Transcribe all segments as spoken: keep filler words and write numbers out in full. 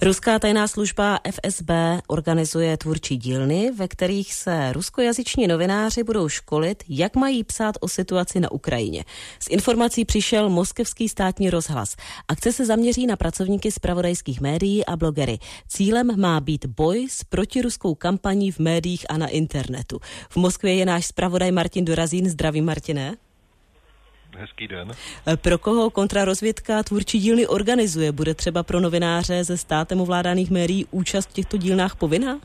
Ruská tajná služba F S B organizuje tvůrčí dílny, ve kterých se ruskojazyční novináři budou školit, jak mají psát o situaci na Ukrajině. S informací přišel moskevský státní rozhlas. Akce se zaměří na pracovníky zpravodajských médií a blogery. Cílem má být boj s protiruskou kampaní v médiích a na internetu. V Moskvě je náš zpravodaj Martin Dorazín. Zdravím, Martine. Hezký den. Pro koho kontrarozvědka tvůrčí dílny organizuje? Bude třeba pro novináře ze státem ovládaných médií účast v těchto dílnách povinná?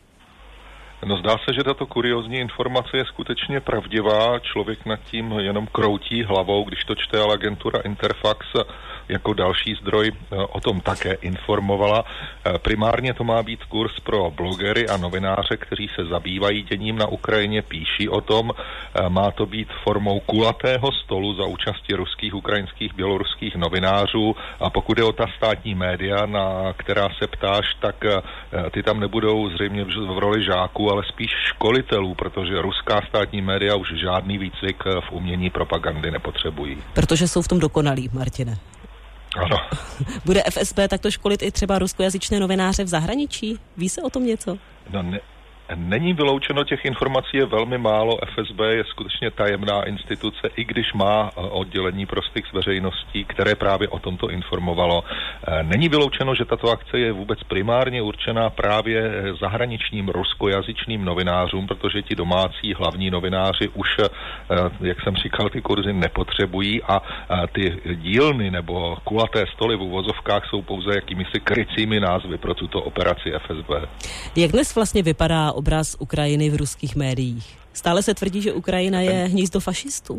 No, zdá se, že tato kuriózní informace je skutečně pravdivá. Člověk nad tím jenom kroutí hlavou, když to čte, ale agentura Interfax jako další zdroj o tom také informovala. Primárně to má být kurz pro blogery a novináře, kteří se zabývají děním na Ukrajině, píší o tom. Má to být formou kulatého stolu za účasti ruských, ukrajinských, běloruských novinářů. A pokud je o ta státní média, na která se ptáš, tak ty tam nebudou zřejmě v roli žáků, ale spíš školitelů, protože ruská státní média už žádný výcvik v umění propagandy nepotřebují. Protože jsou v tom dokonalí, Martine. Ano. Bude F S B takto školit i třeba ruskojazyčné novináře v zahraničí? Ví se o tom něco? No ne. Není vyloučeno, těch informací je velmi málo. F S B je skutečně tajemná instituce, i když má oddělení pro styk s veřejností, které právě o tomto informovalo. Není vyloučeno, že tato akce je vůbec primárně určená právě zahraničním ruskojazyčným novinářům, protože ti domácí hlavní novináři už, jak jsem říkal, ty kurzy nepotřebují a ty dílny nebo kulaté stoly v uvozovkách jsou pouze jakýmisi krycími názvy pro tuto operaci F S B. Jak dnes vlastně vypadá obraz Ukrajiny v ruských médiích? Stále se tvrdí, že Ukrajina je hnízdo fašistů?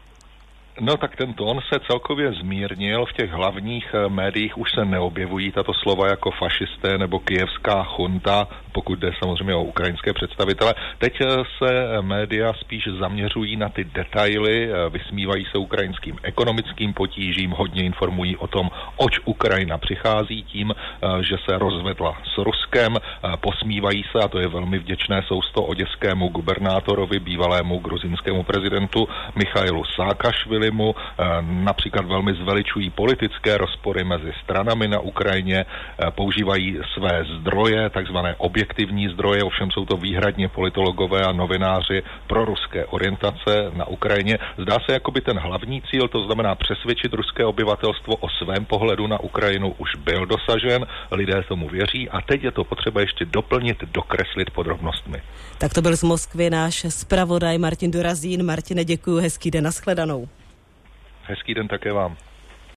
No tak ten tón se celkově zmírnil. V těch hlavních médiích už se neobjevují tato slova jako fašisté nebo kyjevská chunta, pokud jde samozřejmě o ukrajinské představitele. Teď se média spíš zaměřují na ty detaily, vysmívají se ukrajinským ekonomickým potížím, hodně informují o tom, oč Ukrajina přichází tím, že se rozvedla s Ruskem, posmívají se, a to je velmi vděčné sousto oděskému gubernátorovi, bývalému gruzinskému prezidentu Michailu Saakašvili. Mu například velmi zveličují politické rozpory mezi stranami na Ukrajině, používají své zdroje, takzvané objektivní zdroje, ovšem jsou to výhradně politologové a novináři pro ruské orientace na Ukrajině. Zdá se, jako by ten hlavní cíl, to znamená přesvědčit ruské obyvatelstvo o svém pohledu na Ukrajinu, už byl dosažen, lidé tomu věří a teď je to potřeba ještě doplnit, dokreslit podrobnostmi. Tak to byl z Moskvy náš zpravodaj Martin Dorazín. Martine, děkuju, hezký den, nashledanou. Hezký den také vám.